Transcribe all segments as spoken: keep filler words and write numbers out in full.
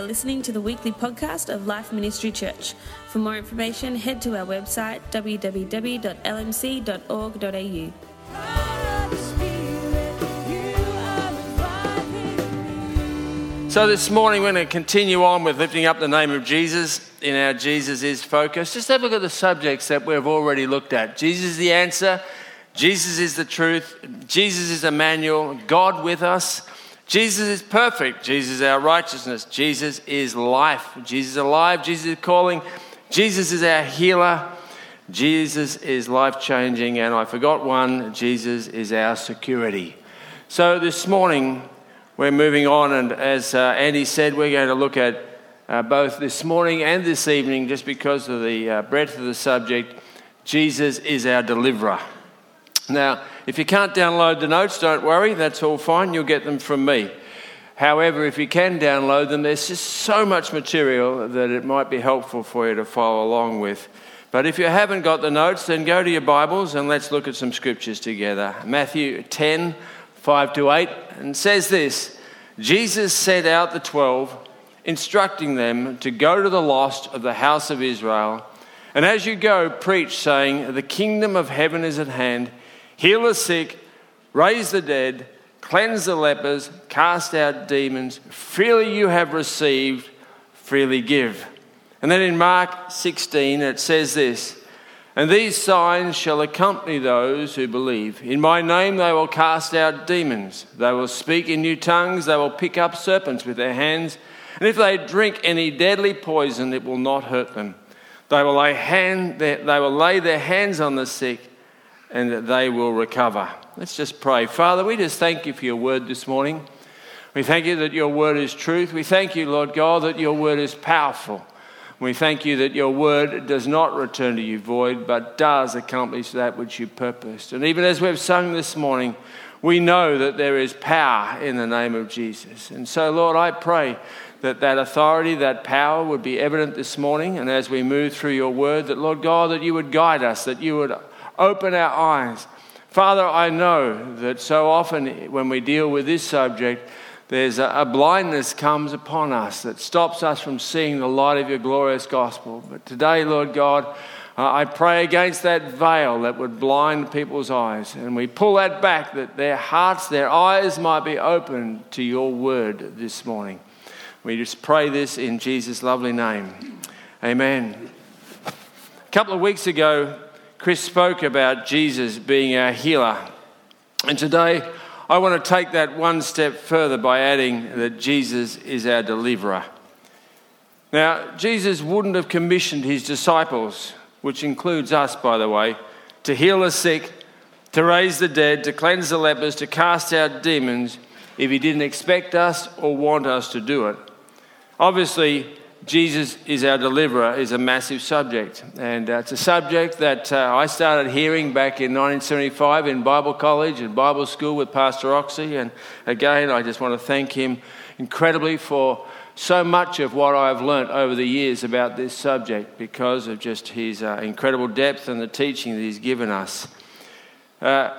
You're listening to the weekly podcast of Life Ministry Church. For more information, head to our website w w w dot l m c dot org dot a u. So this morning we're going to continue on with lifting up the name of Jesus in our Jesus is Focus. Just have a look at the subjects that we've already looked at. Jesus is the answer. Jesus is the truth. Jesus is Emmanuel, God with us. Jesus is perfect. Jesus is our righteousness. Jesus is life. Jesus is alive. Jesus is calling. Jesus is our healer. Jesus is life-changing. And I forgot one. Jesus is our security. So this morning we're moving on. And as uh, Andy said, we're going to look at uh, both this morning and this evening, just because of the uh, breadth of the subject. Jesus is our deliverer. Now, if you can't download the notes, don't worry, that's all fine, you'll get them from me. However, if you can download them, there's just so much material that it might be helpful for you to follow along with. But if you haven't got the notes, then go to your Bibles and let's look at some scriptures together. Matthew ten, five to eight, and says this: Jesus sent out the twelve, instructing them to go to the lost of the house of Israel. And as you go, preach, saying, the kingdom of heaven is at hand. Heal the sick, raise the dead, cleanse the lepers, cast out demons. Freely you have received, freely give. And then in Mark sixteen it says this: and these signs shall accompany those who believe. In my name they will cast out demons. They will speak in new tongues. They will pick up serpents with their hands. And if they drink any deadly poison, it will not hurt them. They will lay, hand, they will lay their hands on the sick, and that they will recover. Let's just pray. Father, we just thank you for your word this morning. We thank you that your word is truth. We thank you, Lord God, that your word is powerful. We thank you that your word does not return to you void, but does accomplish that which you purposed. And even as we've sung this morning, we know that there is power in the name of Jesus. And so, Lord, I pray that that authority, that power would be evident this morning. And as we move through your word, that, Lord God, that you would guide us, that you would open our eyes. Father, I know that so often when we deal with this subject, there's a, a blindness comes upon us that stops us from seeing the light of your glorious gospel. But today, Lord God, uh, I pray against that veil that would blind people's eyes. And we pull that back, that their hearts, their eyes might be open to your word this morning. We just pray this in Jesus' lovely name. Amen. A couple of weeks ago, Chris spoke about Jesus being our healer. And today, I want to take that one step further by adding that Jesus is our deliverer. Now, Jesus wouldn't have commissioned his disciples, which includes us, by the way, to heal the sick, to raise the dead, to cleanse the lepers, to cast out demons, if he didn't expect us or want us to do it. Obviously, Jesus is our deliverer is a massive subject, and uh, it's a subject that uh, I started hearing back in nineteen seventy-five in Bible college and Bible school with Pastor Oxy. And again, I just want to thank him incredibly for so much of what I've learnt over the years about this subject, because of just his uh, incredible depth and the teaching that he's given us. Uh,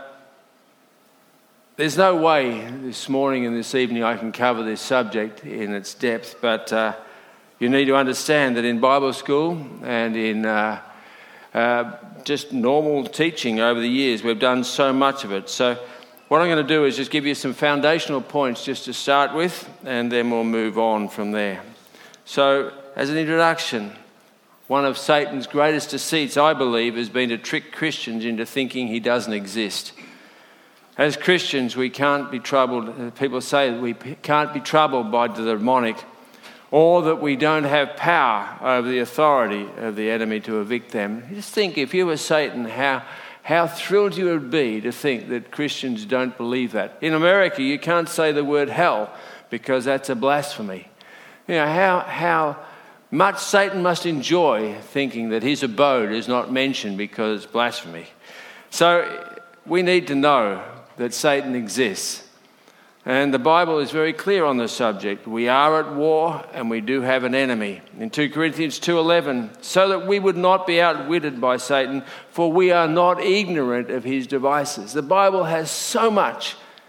there's no way this morning and this evening I can cover this subject in its depth, but uh, you need to understand that in Bible school and in uh, uh, just normal teaching over the years, we've done so much of it. So what I'm going to do is just give you some foundational points just to start with, and then we'll move on from there. So as an introduction, one of Satan's greatest deceits, I believe, has been to trick Christians into thinking he doesn't exist. As Christians, we can't be troubled. People say that we can't be troubled by the demonic, or that we don't have power over the authority of the enemy to evict them. Just think, if you were Satan, how how thrilled you would be to think that Christians don't believe that. In America, you can't say the word hell because that's a blasphemy. You know, how how much Satan must enjoy thinking that his abode is not mentioned because it's blasphemy. So we need to know that Satan exists. And the Bible is very clear on the subject. We are at war and we do have an enemy. In Second Corinthians two eleven, so that we would not be outwitted by Satan, for we are not ignorant of his devices. The Bible has so much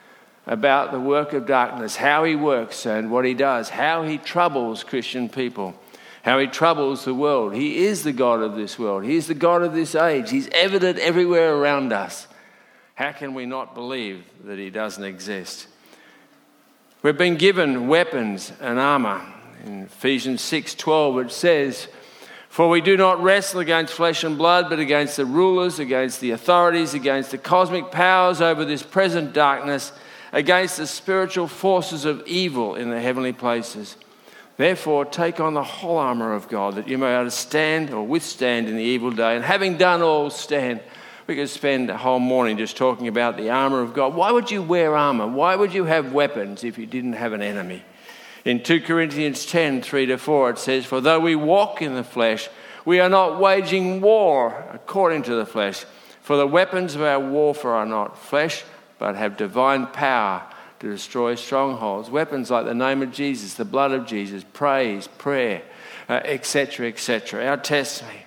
about the work of darkness, how he works and what he does, how he troubles Christian people, how he troubles the world. He is the God of this world. He is the God of this age. He's evident everywhere around us. How can we not believe that he doesn't exist? We've been given weapons and armour. In Ephesians six twelve it says, "For we do not wrestle against flesh and blood, but against the rulers, against the authorities, against the cosmic powers over this present darkness, against the spiritual forces of evil in the heavenly places. Therefore, take on the whole armour of God, that you may understand or withstand in the evil day, and having done all, stand." We could spend a whole morning just talking about the armour of God. Why would you wear armour? Why would you have weapons if you didn't have an enemy? In two Corinthians ten, three to four, it says, "For though we walk in the flesh, we are not waging war according to the flesh. For the weapons of our warfare are not flesh, but have divine power to destroy strongholds." Weapons like the name of Jesus, the blood of Jesus, praise, prayer, uh, et cetera, et cetera. Our testimony.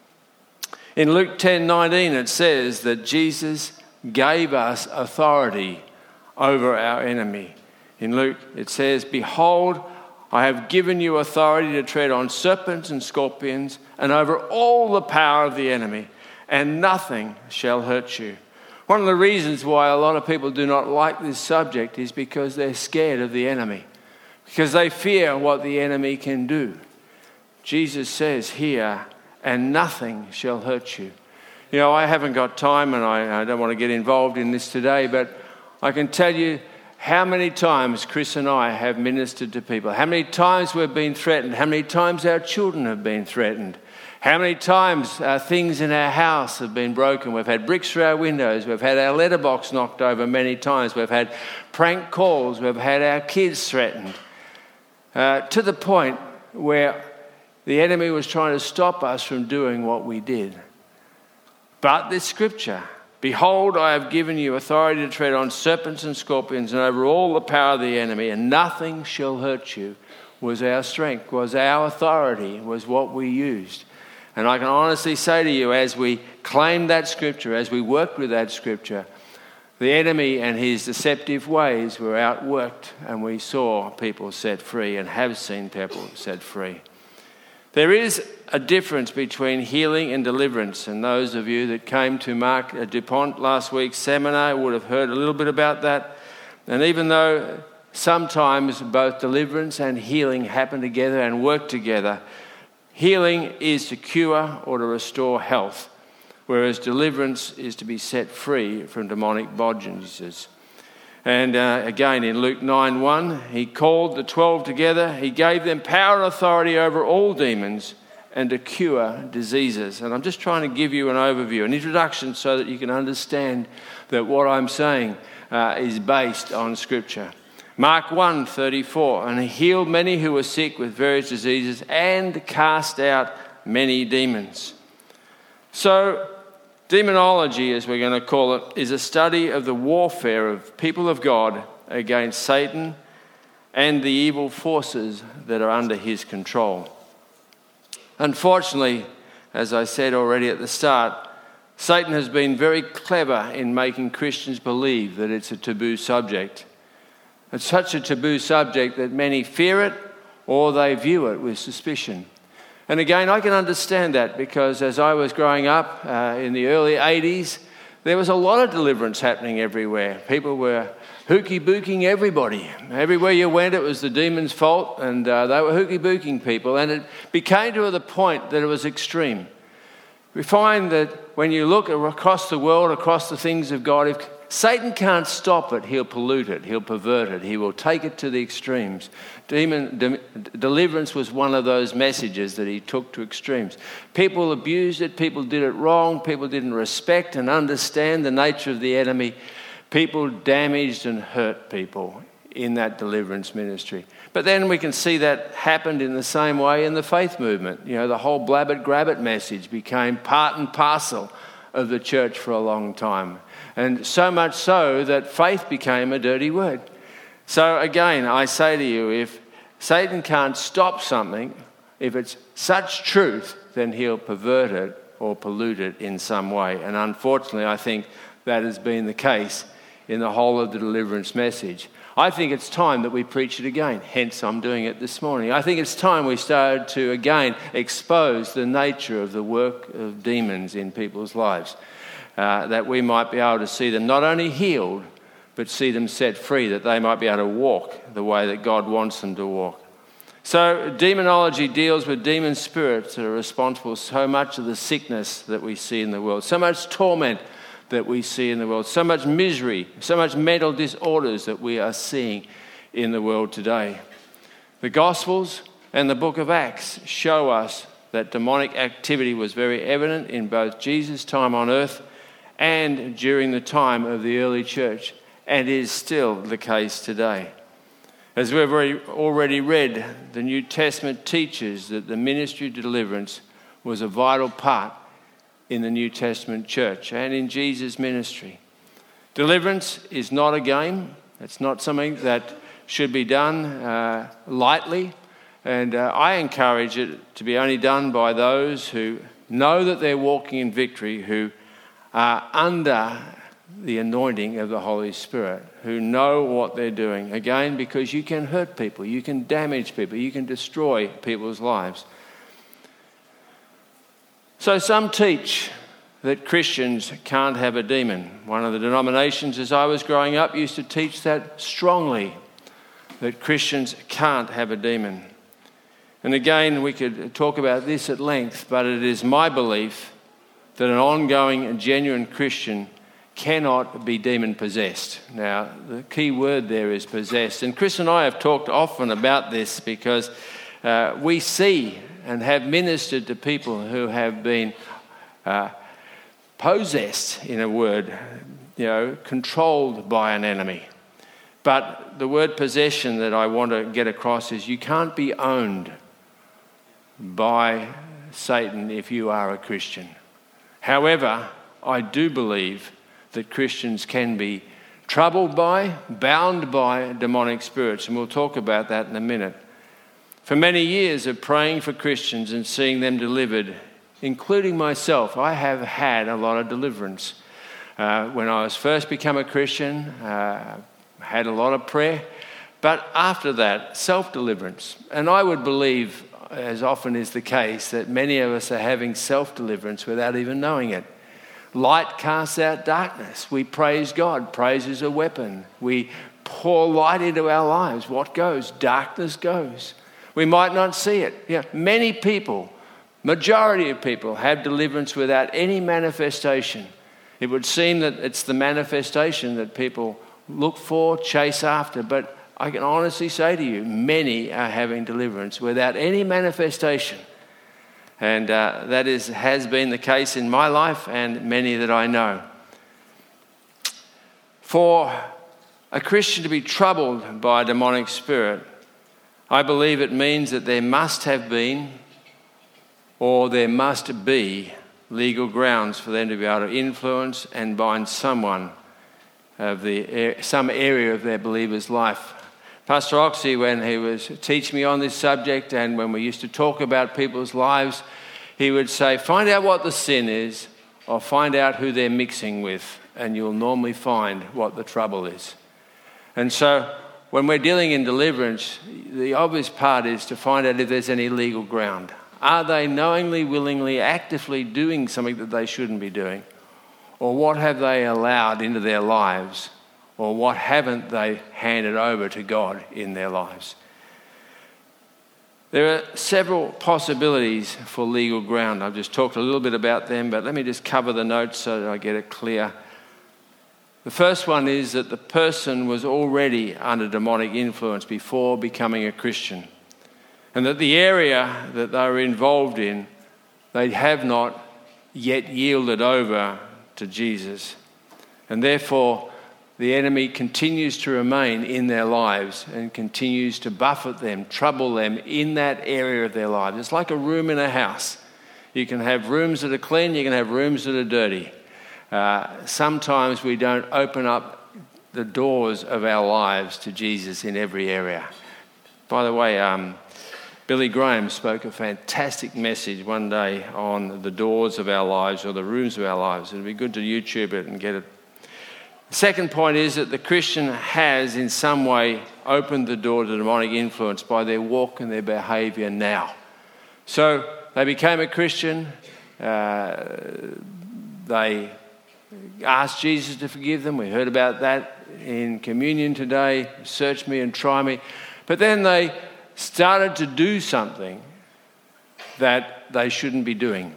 In Luke ten nineteen, it says that Jesus gave us authority over our enemy. In Luke, it says, "Behold, I have given you authority to tread on serpents and scorpions and over all the power of the enemy, and nothing shall hurt you." One of the reasons why a lot of people do not like this subject is because they're scared of the enemy, because they fear what the enemy can do. Jesus says here, "And nothing shall hurt you." You know, I haven't got time and I, I don't want to get involved in this today, but I can tell you how many times Chris and I have ministered to people, how many times we've been threatened, how many times our children have been threatened, how many times uh, things in our house have been broken. We've had bricks through our windows, we've had our letterbox knocked over many times, we've had prank calls, we've had our kids threatened, uh, to the point where the enemy was trying to stop us from doing what we did. But this scripture, "Behold, I have given you authority to tread on serpents and scorpions and over all the power of the enemy, and nothing shall hurt you," was our strength, was our authority, was what we used. And I can honestly say to you, as we claimed that scripture, as we worked with that scripture, the enemy and his deceptive ways were outworked, and we saw people set free and have seen people set free. There is a difference between healing and deliverance, and those of you that came to Mark DuPont last week's seminar would have heard a little bit about that. And even though sometimes both deliverance and healing happen together and work together, healing is to cure or to restore health, whereas deliverance is to be set free from demonic bondages. And uh, again, in Luke nine one, he called the twelve together. He gave them power and authority over all demons and to cure diseases. And I'm just trying to give you an overview, an introduction, so that you can understand that what I'm saying uh, is based on Scripture. Mark one thirty-four, "And he healed many who were sick with various diseases and cast out many demons." So, demonology, as we're going to call it, is a study of the warfare of people of God against Satan and the evil forces that are under his control. Unfortunately, as I said already at the start, Satan has been very clever in making Christians believe that it's a taboo subject. It's such a taboo subject that many fear it or they view it with suspicion. And again, I can understand that, because as I was growing up uh, in the early eighties, there was a lot of deliverance happening everywhere. People were hooky-booking everybody. Everywhere you went, it was the demon's fault, and uh, they were hooky-booking people. And it became to the point that it was extreme. We find that when you look across the world, across the things of God, if Satan can't stop it, he'll pollute it, he'll pervert it, he will take it to the extremes. Demon de- deliverance was one of those messages that he took to extremes. People abused it, people did it wrong, people didn't respect and understand the nature of the enemy. People damaged and hurt people in that deliverance ministry. But then we can see that happened in the same way in the faith movement. You know, the whole blab it, grab it message became part and parcel of the church for a long time. And so much so that faith became a dirty word. So again, I say to you, if Satan can't stop something, if it's such truth, then he'll pervert it or pollute it in some way. And unfortunately, I think that has been the case in the whole of the deliverance message. I think it's time that we preach it again, hence I'm doing it this morning. I think it's time we started to again expose the nature of the work of demons in people's lives, uh, that we might be able to see them not only healed, but see them set free, that they might be able to walk the way that God wants them to walk. So demonology deals with demon spirits that are responsible for so much of the sickness that we see in the world, so much torment that we see in the world, so much misery, so much mental disorders that we are seeing in the world today. The Gospels and the book of Acts show us that demonic activity was very evident in both Jesus' time on earth and during the time of the early church, and is still the case today. As we've already, already read, the New Testament teaches that the ministry of deliverance was a vital part in the New Testament church and in Jesus' ministry. Deliverance is not a game. It's not something that should be done uh, lightly. And uh, I encourage it to be only done by those who know that they're walking in victory, who are under the anointing of the Holy Spirit, who know what they're doing. Again, because you can hurt people, you can damage people, you can destroy people's lives. So some teach that Christians can't have a demon. One of the denominations as I was growing up used to teach that strongly, that Christians can't have a demon. And again, we could talk about this at length, but it is my belief that an ongoing and genuine Christian cannot be demon-possessed. Now, the key word there is possessed. And Chris and I have talked often about this because uh, we see and have ministered to people who have been uh, possessed, in a word, you know, controlled by an enemy. But the word possession that I want to get across is you can't be owned by Satan if you are a Christian. However, I do believe that Christians can be troubled by, bound by demonic spirits, and we'll talk about that in a minute. For many years of praying for Christians and seeing them delivered, including myself, I have had a lot of deliverance. Uh, when I was first become a Christian, uh, had a lot of prayer, but after that, self-deliverance. And I would believe, as often is the case, that many of us are having self-deliverance without even knowing it. Light casts out darkness. We praise God. Praise is a weapon. We pour light into our lives. What goes? Darkness goes. We might not see it. Yeah, many people, majority of people, have deliverance without any manifestation. It would seem that it's the manifestation that people look for, chase after, but I can honestly say to you, many are having deliverance without any manifestation. And uh, that is has been the case in my life and many that I know. For a Christian to be troubled by a demonic spirit, I believe it means that there must have been or there must be legal grounds for them to be able to influence and bind someone of the some area of their believer's life. Pastor Oxy, when he was teaching me on this subject and when we used to talk about people's lives, he would say, find out what the sin is or find out who they're mixing with, and you'll normally find what the trouble is. And so when we're dealing in deliverance, the obvious part is to find out if there's any legal ground. Are they knowingly, willingly, actively doing something that they shouldn't be doing? Or what have they allowed into their lives? Or what haven't they handed over to God in their lives? There are several possibilities for legal ground. I've just talked a little bit about them, but let me just cover the notes so that I get it clear. The first one is that the person was already under demonic influence before becoming a Christian, and that the area that they were involved in, they have not yet yielded over to Jesus. And therefore, the enemy continues to remain in their lives and continues to buffet them, trouble them in that area of their lives. It's like a room in a house. You can have rooms that are clean, you can have rooms that are dirty. Uh, sometimes we don't open up the doors of our lives to Jesus in every area. By the way, um, Billy Graham spoke a fantastic message one day on the doors of our lives or the rooms of our lives. It'd be good to YouTube it and get it. Second point is that the Christian has in some way opened the door to demonic influence by their walk and their behaviour now. So they became a Christian, uh, they asked Jesus to forgive them. We heard about that in communion today, search me and try me. But then they started to do something that they shouldn't be doing.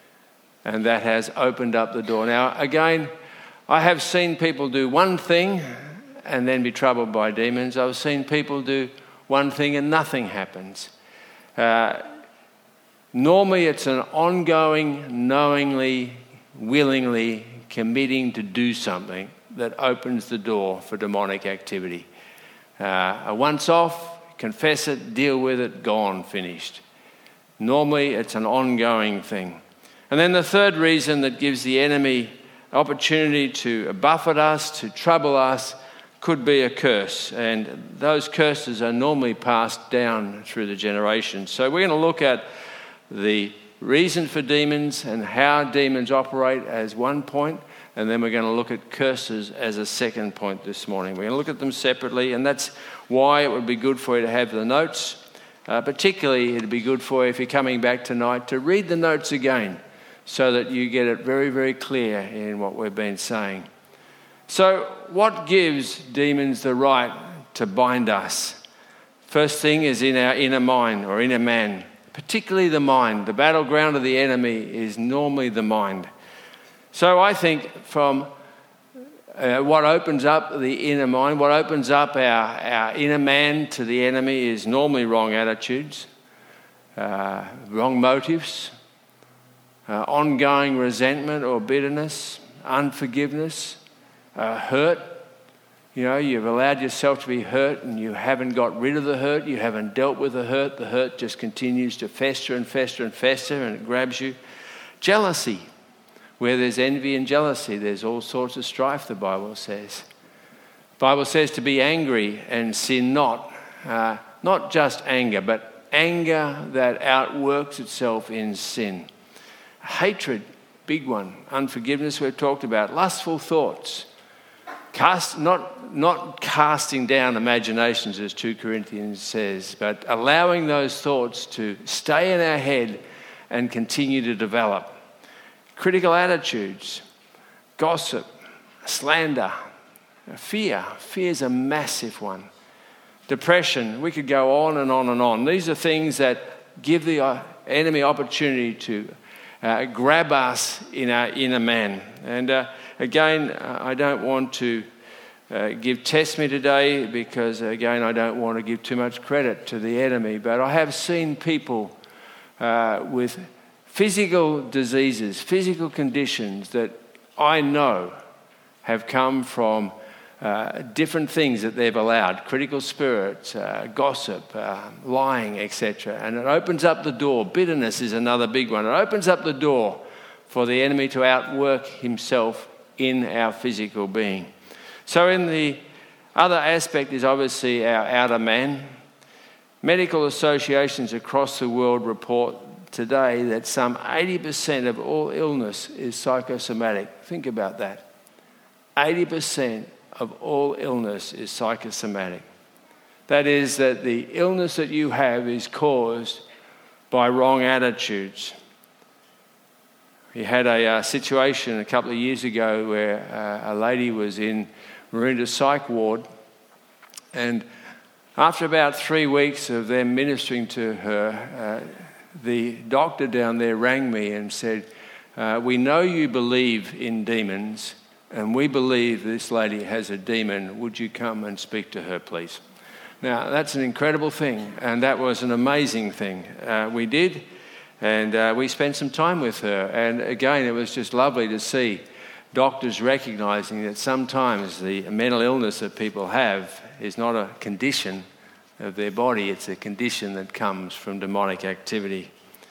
And that has opened up the door. Now, again, I have seen people do one thing and then be troubled by demons. I've seen people do one thing and nothing happens. Uh, normally, it's an ongoing, knowingly, willingly committing to do something that opens the door for demonic activity. Uh, a once off, confess it, deal with it, gone, finished. Normally, it's an ongoing thing. And then the third reason that gives the enemy opportunity to buffet us, to trouble us, could be a curse. And those curses are normally passed down through the generations. So we're going to look at the reason for demons and how demons operate as one point, and then we're going to look at curses as a second point this morning. We're going to look at them separately, and that's why it would be good for you to have the notes. Uh, particularly, it'd be good for you if you're coming back tonight to read the notes again so that you get it very, very clear in what we've been saying. So what gives demons the right to bind us? First thing is in our inner mind or inner man, particularly the mind. The battleground of the enemy is normally the mind. So I think from uh, what opens up the inner mind, what opens up our, our inner man to the enemy is normally wrong attitudes, uh, wrong motives, uh, ongoing resentment or bitterness, unforgiveness, uh, hurt. You know, you've allowed yourself to be hurt and you haven't got rid of the hurt, you haven't dealt with the hurt, the hurt just continues to fester and fester and fester and it grabs you. Jealousy. Where there's envy and jealousy, there's all sorts of strife, the Bible says. The Bible says to be angry and sin not. Uh, not just anger, but anger that outworks itself in sin. Hatred, big one. Unforgiveness, we've talked about. Lustful thoughts. Cast, not, not casting down imaginations, as Second Corinthians says, but allowing those thoughts to stay in our head and continue to develop. Critical attitudes, gossip, slander, fear. Fear is a massive one. Depression, we could go on and on and on. These are things that give the enemy opportunity to uh, grab us in our inner man. And uh, again, uh, I don't want to uh, give testimony today because, again, I don't want to give too much credit to the enemy. But I have seen people uh, with physical diseases, physical conditions that I know have come from uh, different things that they've allowed, critical spirits, uh, gossip, uh, lying, et cetera. And it opens up the door. Bitterness is another big one. It opens up the door for the enemy to outwork himself in our physical being. So in the other aspect is obviously our outer man. Medical associations across the world report today that some eighty percent of all illness is psychosomatic. Think about that. eighty percent of all illness is psychosomatic. That is that the illness that you have is caused by wrong attitudes. We had a uh, situation a couple of years ago where uh, a lady was in Maroondah Psych Ward, and after about three weeks of them ministering to her, uh, the doctor down there rang me and said, uh, we know you believe in demons and we believe this lady has a demon. Would you come and speak to her, please? Now, that's an incredible thing, and that was an amazing thing. Uh, we did, and uh, we spent some time with her. And again, it was just lovely to see doctors recognising that sometimes the mental illness that people have is not a condition of their body, it's a condition that comes from demonic activity.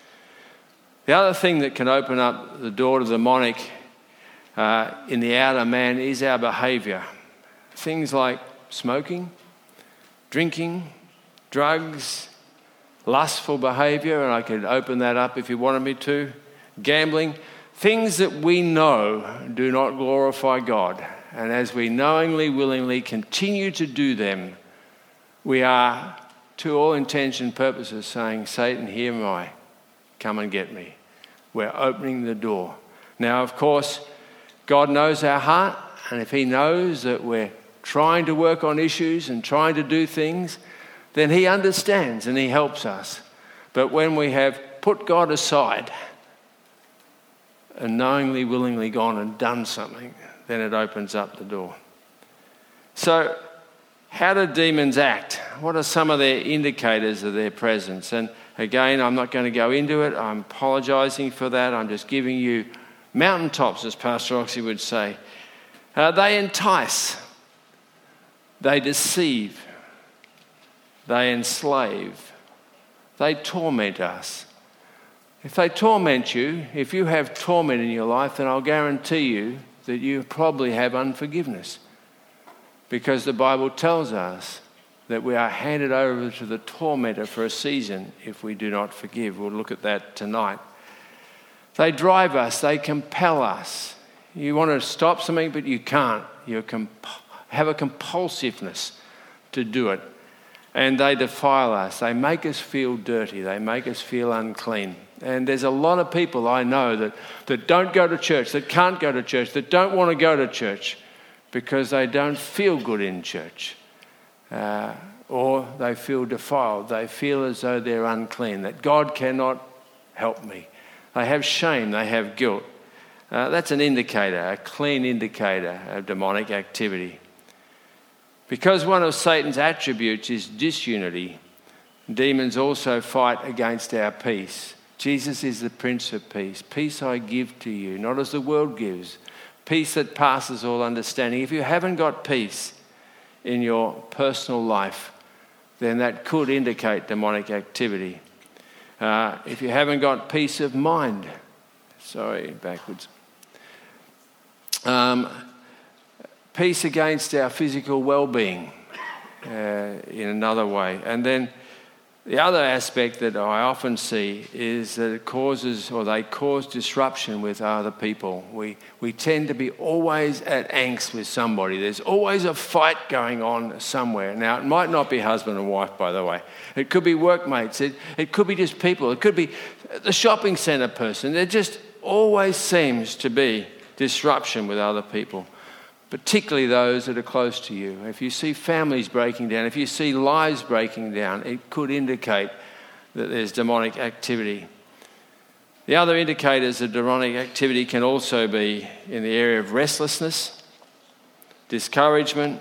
The other thing that can open up the door to demonic uh, in the outer man is our behaviour. Things like smoking, drinking, drugs, lustful behaviour, and I could open that up if you wanted me to, gambling, things that we know do not glorify God. And as we knowingly, willingly continue to do them, we are, to all intents and purposes, saying, Satan, here am I. Come and get me. We're opening the door. Now, of course, God knows our heart, and if he knows that we're trying to work on issues and trying to do things, then he understands and he helps us. But when we have put God aside and knowingly, willingly gone and done something, then it opens up the door. So, how do demons act? What are some of their indicators of their presence? And again, I'm not going to go into it. I'm apologising for that. I'm just giving you mountaintops, as Pastor Oxy would say. Uh, they entice. They deceive. They enslave. They torment us. If they torment you, if you have torment in your life, then I'll guarantee you that you probably have unforgiveness. Because the Bible tells us that we are handed over to the tormentor for a season if we do not forgive. We'll look at that tonight. They drive us. They compel us. You want to stop something, but you can't. You comp- have a compulsiveness to do it. And they defile us. They make us feel dirty. They make us feel unclean. And there's a lot of people I know that, that don't go to church, that can't go to church, that don't want to go to church because they don't feel good in church. Uh, or they feel defiled. They feel as though they're unclean, that God cannot help me. They have shame. They have guilt. Uh, that's an indicator, a clean indicator of demonic activity. Because one of Satan's attributes is disunity, demons also fight against our peace. Jesus is the Prince of Peace. Peace I give to you, not as the world gives. Peace that passes all understanding. If you haven't got peace in your personal life, then that could indicate demonic activity. Uh, if you haven't got peace of mind, sorry, backwards. Um, peace against our physical well-being uh, in another way. And then the other aspect that I often see is that it causes, or they cause disruption with other people. We we tend to be always at angst with somebody. There's always a fight going on somewhere. Now, it might not be husband and wife, by the way. It could be workmates. It, it could be just people. It could be the shopping centre person. There just always seems to be disruption with other people, particularly those that are close to you. If you see families breaking down, if you see lives breaking down, it could indicate that there's demonic activity. The other indicators of demonic activity can also be in the area of restlessness, discouragement,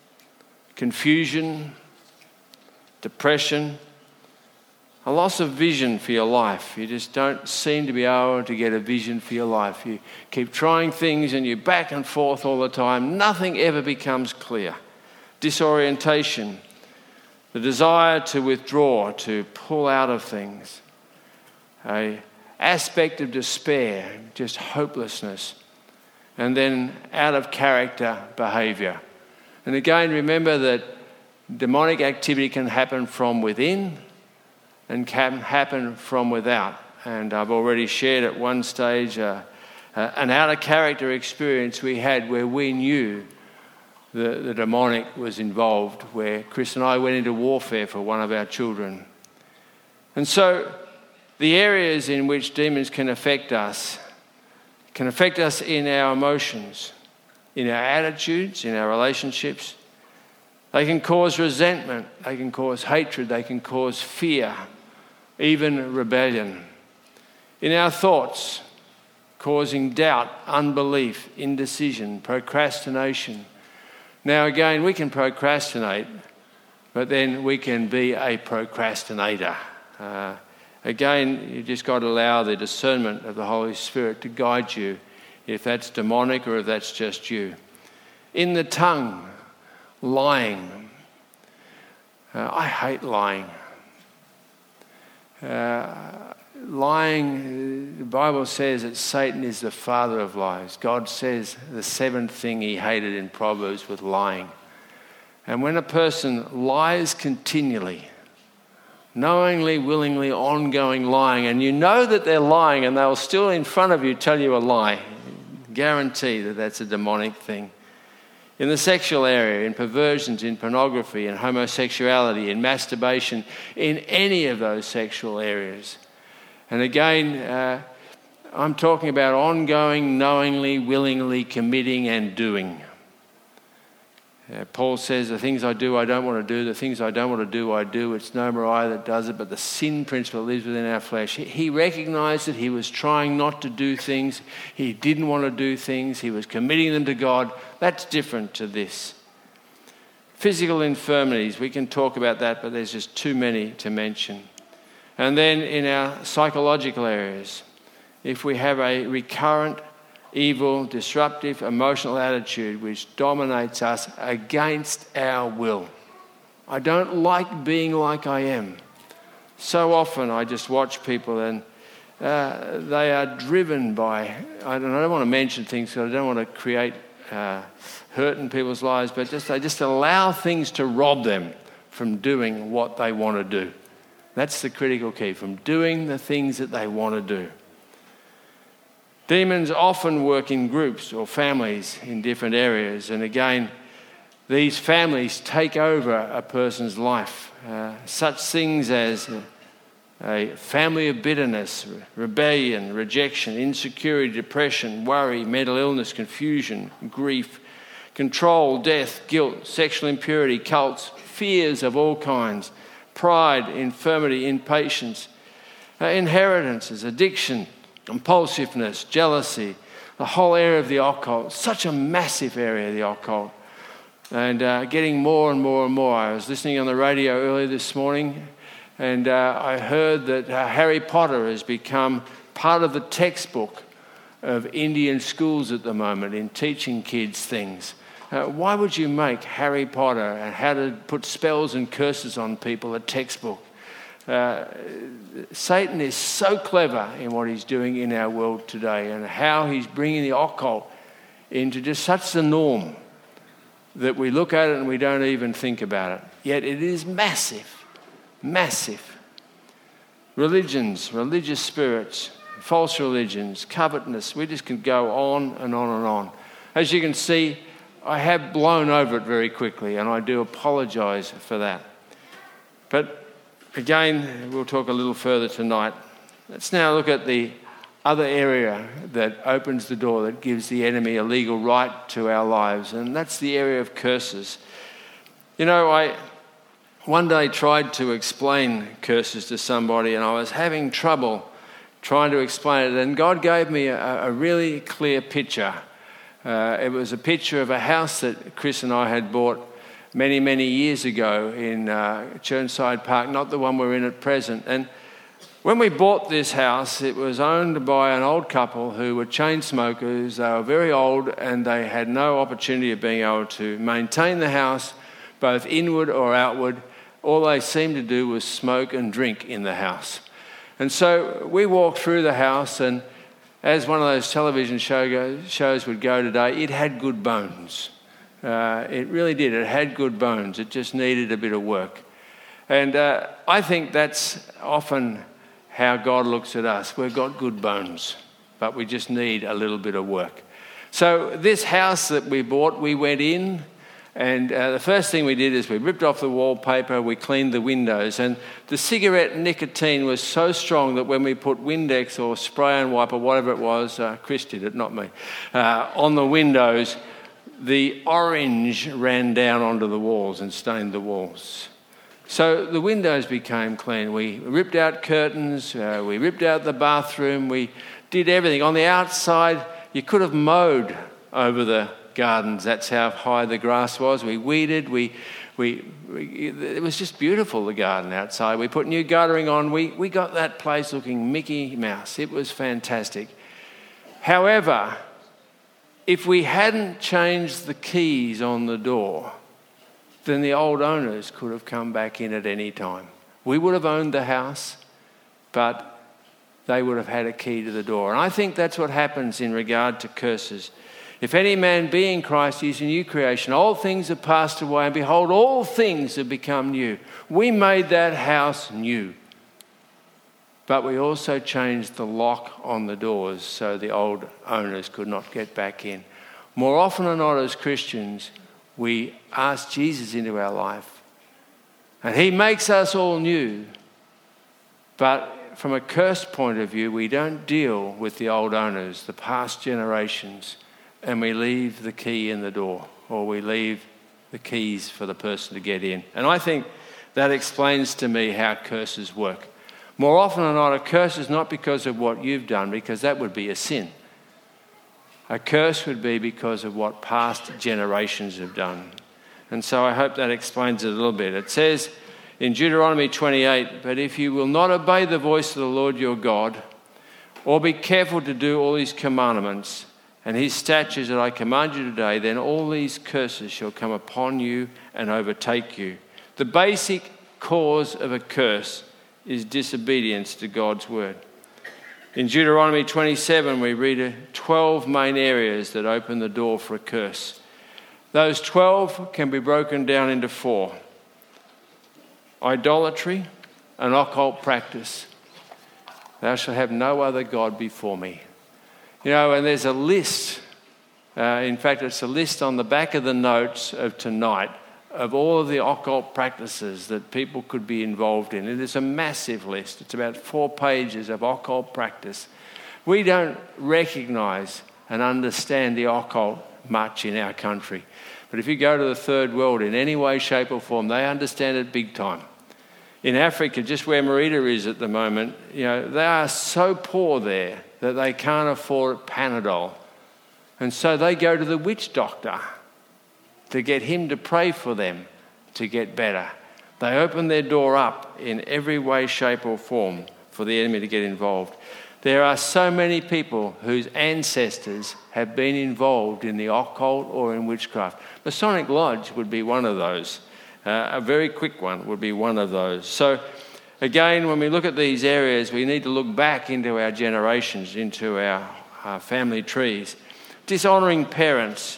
confusion, depression, a loss of vision for your life. You just don't seem to be able to get a vision for your life. You keep trying things and you're back and forth all the time. Nothing ever becomes clear. Disorientation, the desire to withdraw, to pull out of things. An aspect of despair, just hopelessness. And then out of character behaviour. And again, remember that demonic activity can happen from within and can happen from without. And I've already shared at one stage uh, uh, an out-of-character experience we had where we knew the, the demonic was involved, where Chris and I went into warfare for one of our children. And so the areas in which demons can affect us can affect us in our emotions, in our attitudes, in our relationships. They can cause resentment, they can cause hatred, they can cause fear, even rebellion. In our thoughts, causing doubt, unbelief, indecision, procrastination. Now again, we can procrastinate, but then we can be a procrastinator. Uh, again, you just got to allow the discernment of the Holy Spirit to guide you, if that's demonic or if that's just you. In the tongue, lying. Uh, I hate lying. Uh, lying, the Bible says that Satan is the father of lies. God says the seventh thing he hated in Proverbs was lying. And when a person lies continually, knowingly, willingly, ongoing lying, and you know that they're lying and they'll still in front of you tell you a lie, guarantee that that's a demonic thing. In the sexual area, in perversions, in pornography, in homosexuality, in masturbation, in any of those sexual areas. And again, uh, I'm talking about ongoing, knowingly, willingly committing and doing. Uh, Paul says, the things I do, I don't want to do. The things I don't want to do, I do. It's no more I that does it, but the sin principle lives within our flesh. He, he recognized that he was trying not to do things. He didn't want to do things. He was committing them to God. That's different to this. Physical infirmities, we can talk about that, but there's just too many to mention. And then in our psychological areas, if we have a recurrent evil, disruptive, emotional attitude which dominates us against our will. I don't like being like I am. So often I just watch people and uh, they are driven by, I don't, I don't want to mention things because I don't want to create uh, hurt in people's lives, but just they just allow things to rob them from doing what they want to do. That's the critical key, from doing the things that they want to do. Demons often work in groups or families in different areas. And again, these families take over a person's life. Uh, such things as a family of bitterness, rebellion, rejection, insecurity, depression, worry, mental illness, confusion, grief, control, death, guilt, sexual impurity, cults, fears of all kinds, pride, infirmity, impatience, uh, inheritances, addiction, compulsiveness, jealousy, the whole area of the occult, such a massive area of the occult, and uh, getting more and more and more. I was listening on the radio earlier this morning, and uh, I heard that uh, Harry Potter has become part of the textbook of Indian schools at the moment in teaching kids things. Uh, why would you make Harry Potter and how to put spells and curses on people a textbook? Uh, Satan is so clever in what he's doing in our world today and how he's bringing the occult into just such the norm that we look at it and we don't even think about it. Yet it is massive, massive. Religions, religious spirits, false religions, covetousness, we just can go on and on and on. As you can see, I have blown over it very quickly and I do apologise for that. But again, we'll talk a little further tonight. Let's now look at the other area that opens the door, that gives the enemy a legal right to our lives, and that's the area of curses. You know, I one day tried to explain curses to somebody, and I was having trouble trying to explain it, and God gave me a, a really clear picture. Uh, it was a picture of a house that Chris and I had bought many, many years ago in uh, Churnside Park, not the one we're in at present. And when we bought this house, it was owned by an old couple who were chain smokers. They were very old and they had no opportunity of being able to maintain the house, both inward or outward. All they seemed to do was smoke and drink in the house. And so we walked through the house, and as one of those television show go, shows would go today, it had good bones. Uh, it really did. It had good bones. It just needed a bit of work. And uh, I think that's often how God looks at us. We've got good bones, but we just need a little bit of work. So this house that we bought, we went in, and uh, the first thing we did is we ripped off the wallpaper, we cleaned the windows, and the cigarette nicotine was so strong that when we put Windex or spray and wipe or whatever it was, uh, Chris did it, not me, uh, on the windows, the orange ran down onto the walls and stained the walls. So the windows became clean. We ripped out curtains, uh, we ripped out the bathroom, we did everything. On the outside, you could have mowed over the gardens. That's how high the grass was. We weeded, we, we, we it was just beautiful, the garden outside. We put new guttering on. We, we got that place looking Mickey Mouse. It was fantastic. However, if we hadn't changed the keys on the door, then the old owners could have come back in at any time. We would have owned the house, but they would have had a key to the door. And I think that's what happens in regard to curses. If any man be in Christ, he is a new creation. Old things have passed away, and behold, all things have become new. We made that house new. But we also changed the lock on the doors so the old owners could not get back in. More often than not, as Christians, we ask Jesus into our life. And he makes us all new. But from a curse point of view, we don't deal with the old owners, the past generations, and we leave the key in the door, or we leave the keys for the person to get in. And I think that explains to me how curses work. More often than not, a curse is not because of what you've done, because that would be a sin. A curse would be because of what past generations have done. And so I hope that explains it a little bit. It says in Deuteronomy twenty-eight, "But if you will not obey the voice of the Lord your God, or be careful to do all his commandments and his statutes that I command you today, then all these curses shall come upon you and overtake you." The basic cause of a curse is disobedience to God's word. In Deuteronomy twenty-seven, we read twelve main areas that open the door for a curse. Those twelve can be broken down into four: idolatry, an occult practice. Thou shalt have no other God before me. You know, and there's a list. Uh, in fact, it's a list on the back of the notes of tonight of all of the occult practices that people could be involved in. It is a massive list. It's about four pages of occult practice. We don't recognise and understand the occult much in our country. But if you go to the third world in any way, shape or form, they understand it big time. In Africa, just where Merida is at the moment, you know, they are so poor there that they can't afford Panadol. And so they go to the witch doctor to get him to pray for them to get better. They open their door up in every way, shape or form for the enemy to get involved. There are so many people whose ancestors have been involved in the occult or in witchcraft. Masonic Lodge would be one of those. Uh, a very quick one would be one of those. So again, when we look at these areas, we need to look back into our generations, into our, our family trees. Dishonouring parents,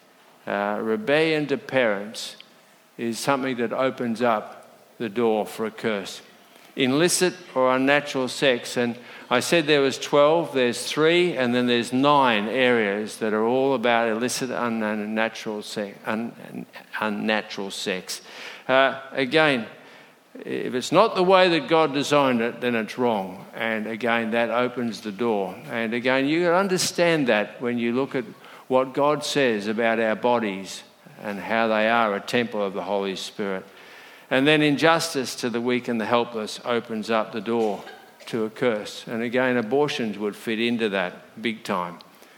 uh, rebellion to parents is something that opens up the door for a curse. Illicit or unnatural sex, and I said there was twelve, there's three, and then there's nine areas that are all about illicit, unnatural sex. Un, unnatural sex. Uh, again, if it's not the way that God designed it, then it's wrong. And again, that opens the door. And again, you can understand that when you look at what God says about our bodies and how they are a temple of the Holy Spirit. And then injustice to the weak and the helpless opens up the door to a curse. And again, abortions would fit into that big time.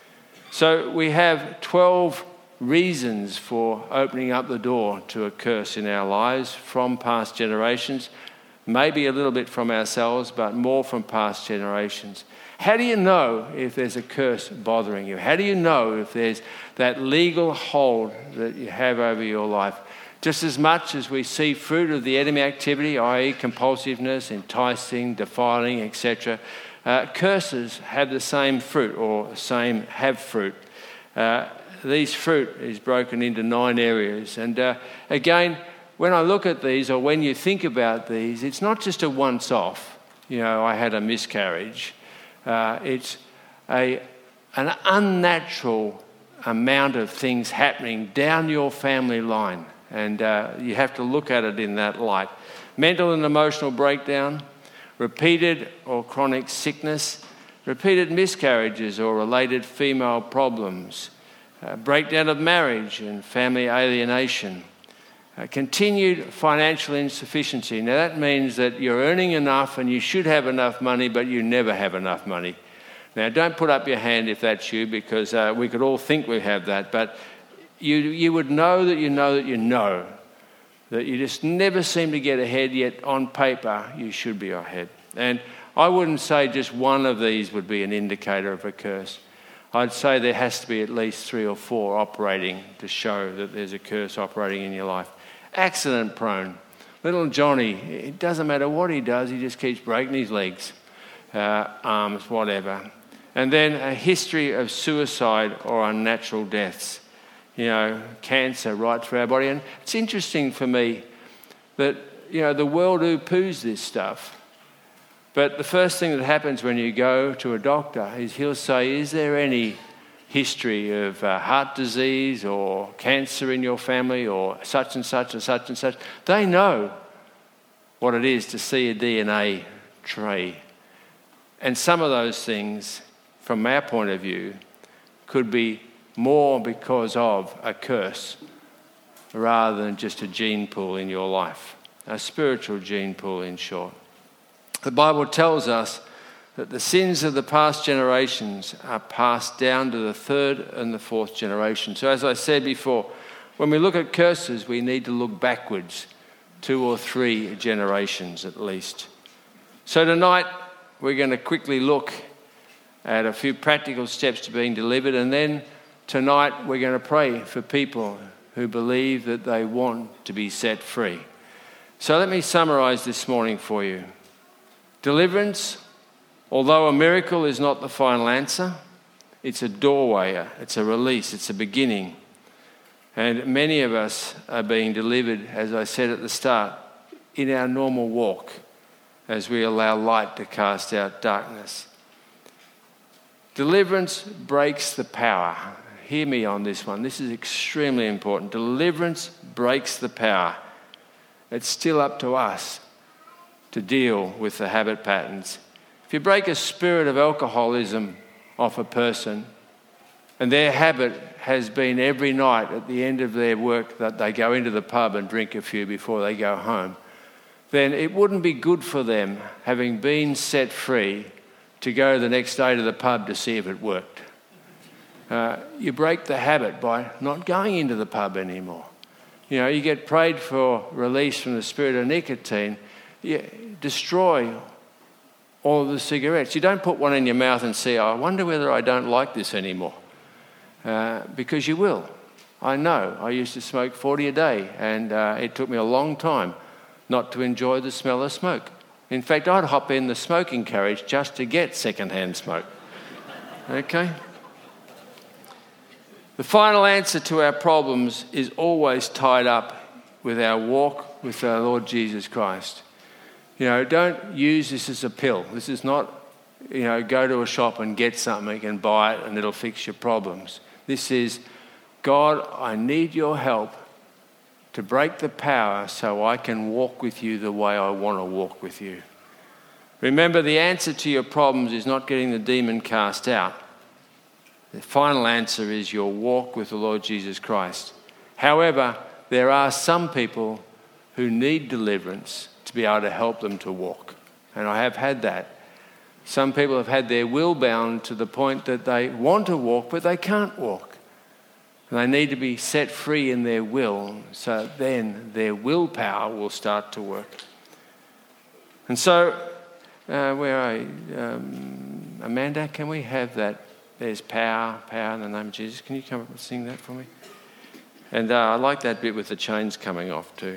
So we have twelve reasons for opening up the door to a curse in our lives from past generations, maybe a little bit from ourselves, but more from past generations. How do you know if there's a curse bothering you? How do you know if there's that legal hold that you have over your life? Just as much as we see fruit of the enemy activity, that is compulsiveness, enticing, defiling, et cetera, uh, curses have the same fruit or same have fruit. Uh, these fruit is broken into nine areas. And uh, again, when I look at these or when you think about these, it's not just a once-off. You know, I had a miscarriage. Uh, it's a an unnatural amount of things happening down your family line. And uh, you have to look at it in that light. Mental and emotional breakdown, repeated or chronic sickness, repeated miscarriages or related female problems, uh, breakdown of marriage and family alienation, uh, continued financial insufficiency. Now that means that you're earning enough and you should have enough money, but you never have enough money. Now don't put up your hand if that's you, because uh, we could all think we have that, but You you would know that you know that you know that you just never seem to get ahead, yet on paper you should be ahead. And I wouldn't say just one of these would be an indicator of a curse. I'd say there has to be at least three or four operating to show that there's a curse operating in your life. Accident prone. Little Johnny, it doesn't matter what he does, he just keeps breaking his legs, uh, arms, whatever. And then a history of suicide or unnatural deaths. You know, cancer right through our body. And it's interesting for me that, you know, the world poo-poos this stuff. But the first thing that happens when you go to a doctor is he'll say, is there any history of uh, heart disease or cancer in your family or such and such and such and such. They know what it is to see a D N A tree. And some of those things, from our point of view, could be more because of a curse rather than just a gene pool in your life, a spiritual gene pool in short. The Bible tells us that the sins of the past generations are passed down to the third and the fourth generation. So as I said before, when we look at curses, we need to look backwards, two or three generations at least. So tonight, we're going to quickly look at a few practical steps to being delivered, and then tonight we're going to pray for people who believe that they want to be set free. So let me summarise this morning for you. Deliverance, although a miracle is not the final answer, it's a doorway, it's a release, it's a beginning. And many of us are being delivered, as I said at the start, in our normal walk as we allow light to cast out darkness. Deliverance breaks the power. Hear me on this one. This is extremely important. Deliverance breaks the power. It's still up to us to deal with the habit patterns. If you break a spirit of alcoholism off a person, and their habit has been every night at the end of their work that they go into the pub and drink a few before they go home, then it wouldn't be good for them, having been set free, to go the next day to the pub to see if it worked. Uh, you break the habit by not going into the pub anymore. You know, you get prayed for release from the spirit of nicotine. You destroy all of the cigarettes. You don't put one in your mouth and say, I wonder whether I don't like this anymore. Uh, because you will. I know. I used to smoke forty a day, and uh, it took me a long time not to enjoy the smell of smoke. In fact, I'd hop in the smoking carriage just to get second-hand smoke. Okay? The final answer to our problems is always tied up with our walk with our Lord Jesus Christ. You know, don't use this as a pill. This is not, you know, go to a shop and get something and buy it and it'll fix your problems. This is, God, I need your help to break the power so I can walk with you the way I want to walk with you. Remember, the answer to your problems is not getting the demon cast out. The final answer is your walk with the Lord Jesus Christ. However, there are some people who need deliverance to be able to help them to walk. And I have had that. Some people have had their will bound to the point that they want to walk, but they can't walk. And they need to be set free in their will, so then their willpower will start to work. And so, uh, where are you? Um, Amanda, can we have that? There's power, power in the name of Jesus. Can you come up and sing that for me? And uh, I like that bit with the chains coming off too.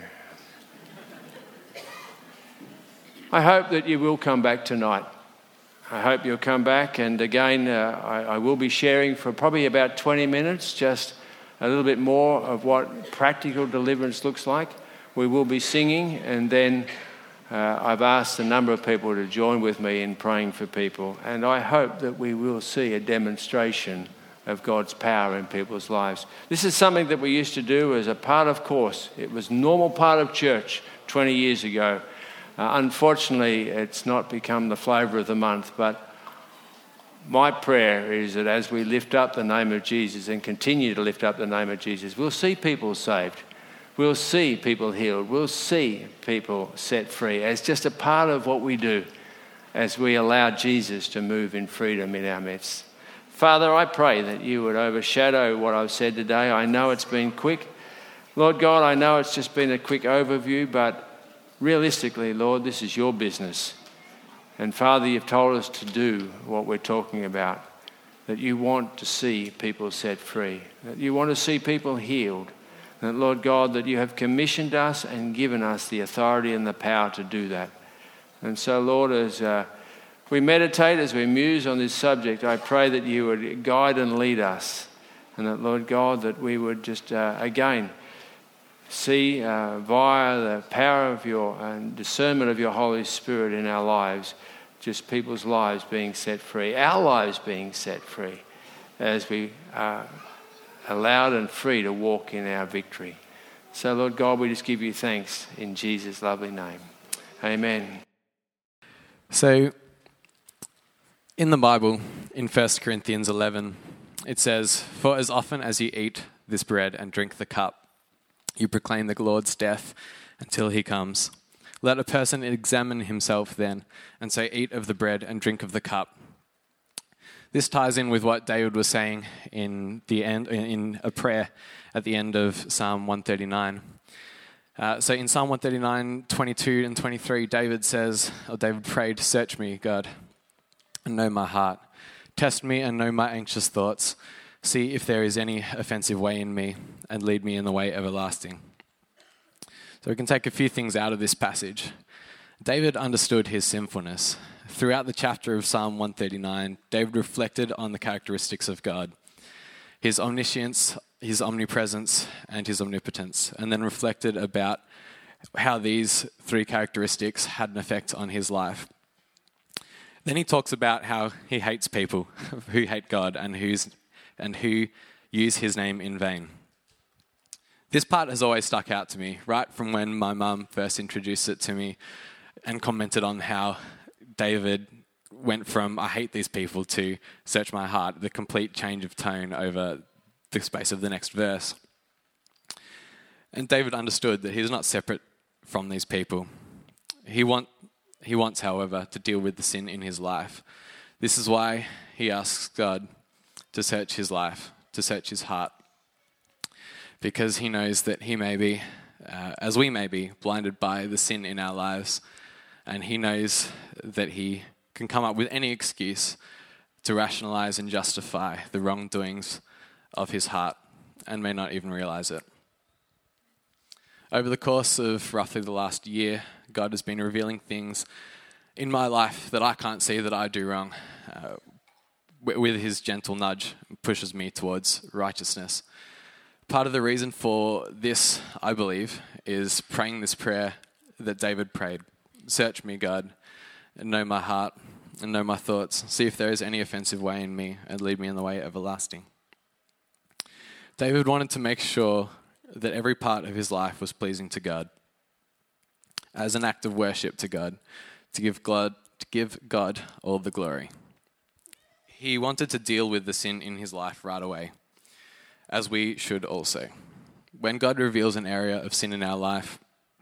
I hope that you will come back tonight. I hope you'll come back. And again, uh, I, I will be sharing for probably about twenty minutes, just a little bit more of what practical deliverance looks like. We will be singing, and then uh, I've asked a number of people to join with me in praying for people. And I hope that we will see a demonstration of God's power in people's lives. This is something that we used to do as a part of course. It was a normal part of church twenty years ago. Uh, unfortunately, it's not become the flavour of the month, but my prayer is that as we lift up the name of Jesus and continue to lift up the name of Jesus, we'll see people saved. We'll see people healed. We'll see people set free as just a part of what we do as we allow Jesus to move in freedom in our midst. Father, I pray that you would overshadow what I've said today. I know it's been quick. Lord God, I know it's just been a quick overview, but realistically, Lord, this is your business. And Father, you've told us to do what we're talking about, that you want to see people set free, that you want to see people healed, and that, Lord God, that you have commissioned us and given us the authority and the power to do that. And so, Lord, as uh, we meditate, as we muse on this subject, I pray that you would guide and lead us, and that, Lord God, that we would just, uh, again, see uh, via the power of your and discernment of your Holy Spirit in our lives, just people's lives being set free, our lives being set free, as we are allowed and free to walk in our victory. So, Lord God, we just give you thanks in Jesus' lovely name. Amen. So, in the Bible, in First Corinthians eleven, it says, "For as often as you eat this bread and drink the cup, you proclaim the Lord's death until he comes. Let a person examine himself then, and so eat of the bread and drink of the cup." This ties in with what David was saying in the end, in a prayer at the end of Psalm one thirty-nine. Uh, so in Psalm one thirty-nine, twenty-two and twenty-three, David says, or David prayed, "Search me, God, and know my heart. Test me and know my anxious thoughts. See if there is any offensive way in me, and lead me in the way everlasting." So we can take a few things out of this passage. David understood his sinfulness. Throughout the chapter of Psalm one thirty-nine, David reflected on the characteristics of God, his omniscience, his omnipresence, and his omnipotence, and then reflected about how these three characteristics had an effect on his life. Then he talks about how he hates people who hate God and who's and who use his name in vain. This part has always stuck out to me, right from when my mum first introduced it to me and commented on how David went from "I hate these people" to "search my heart," the complete change of tone over the space of the next verse. And David understood that he's not separate from these people. He want, he wants, however, to deal with the sin in his life. This is why he asks God to search his life, to search his heart, because he knows that he may be, uh, as we may be, blinded by the sin in our lives, and he knows that he can come up with any excuse to rationalize and justify the wrongdoings of his heart, and may not even realize it. Over the course of roughly the last year, God has been revealing things in my life that I can't see that I do wrong. Uh, with his gentle nudge, pushes me towards righteousness. Part of the reason for this, I believe, is praying this prayer that David prayed. "Search me, God, and know my heart, and know my thoughts. See if there is any offensive way in me, and lead me in the way everlasting." David wanted to make sure that every part of his life was pleasing to God, as an act of worship to God, to give God, to give God all the glory. He wanted to deal with the sin in his life right away, as we should also. When God reveals an area of sin in our life,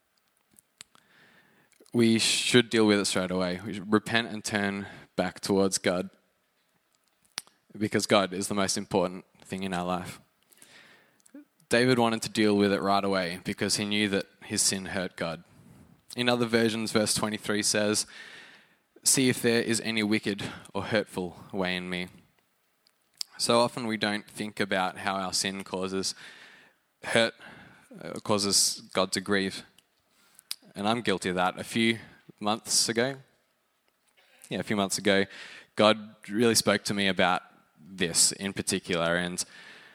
we should deal with it straight away. We should repent and turn back towards God, because God is the most important thing in our life. David wanted to deal with it right away because he knew that his sin hurt God. In other versions, verse twenty-three says, "See if there is any wicked or hurtful way in me." So often we don't think about how our sin causes hurt, uh, causes God to grieve. And I'm guilty of that. A few months ago, yeah, a few months ago, God really spoke to me about this in particular, and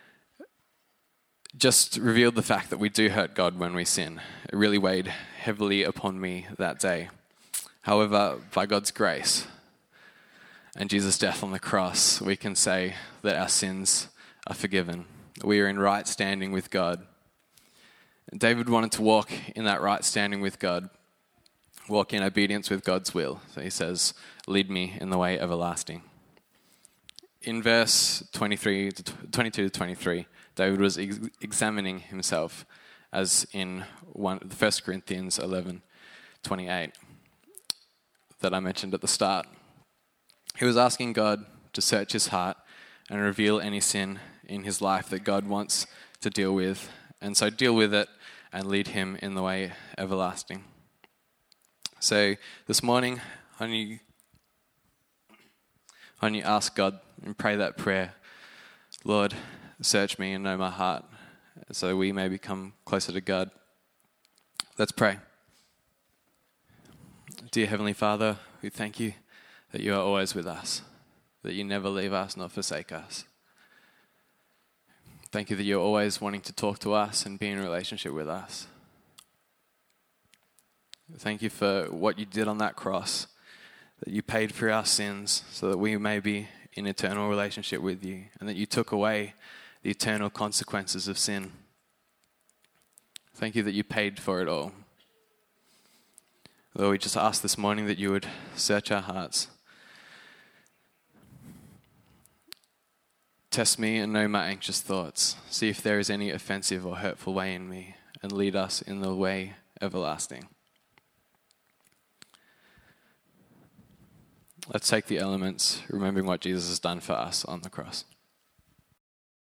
just revealed the fact that we do hurt God when we sin. It really weighed heavily upon me that day. However, by God's grace and Jesus' death on the cross, we can say that our sins are forgiven. We are in right standing with God. And David wanted to walk in that right standing with God, walk in obedience with God's will. So he says, "Lead me in the way everlasting." In verse twenty-three to twenty-two to twenty-three, David was ex- examining himself, as in one, First Corinthians eleven twenty-eight that I mentioned at the start. He was asking God to search his heart and reveal any sin in his life that God wants to deal with, and so deal with it and lead him in the way everlasting. So this morning, when you, when you ask God and pray that prayer, "Lord, search me and know my heart," so we may become closer to God. Let's pray. Dear Heavenly Father, we thank you that you are always with us, that you never leave us nor forsake us. Thank you that you're always wanting to talk to us and be in a relationship with us. Thank you for what you did on that cross, that you paid for our sins so that we may be in eternal relationship with you, and that you took away the eternal consequences of sin. Thank you that you paid for it all. Lord, we just ask this morning that you would search our hearts. Test me and know my anxious thoughts. See if there is any offensive or hurtful way in me, and lead us in the way everlasting. Let's take the elements, remembering what Jesus has done for us on the cross.